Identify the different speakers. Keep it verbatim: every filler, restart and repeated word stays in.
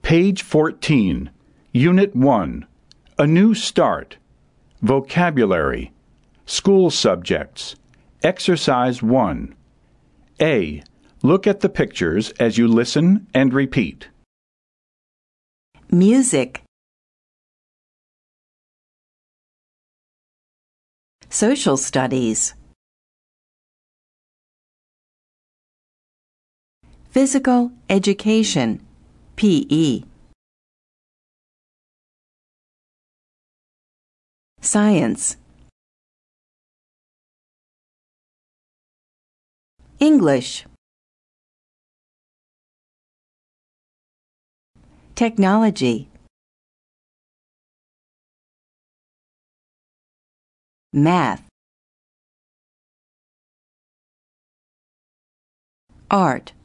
Speaker 1: Page fourteen, Unit one, A New Start, Vocabulary, School Subjects, Exercise one. A. Look at the pictures as you listen and repeat.
Speaker 2: Music. Social studies. Physical education, P E. Science. English. Technology. Math. Art.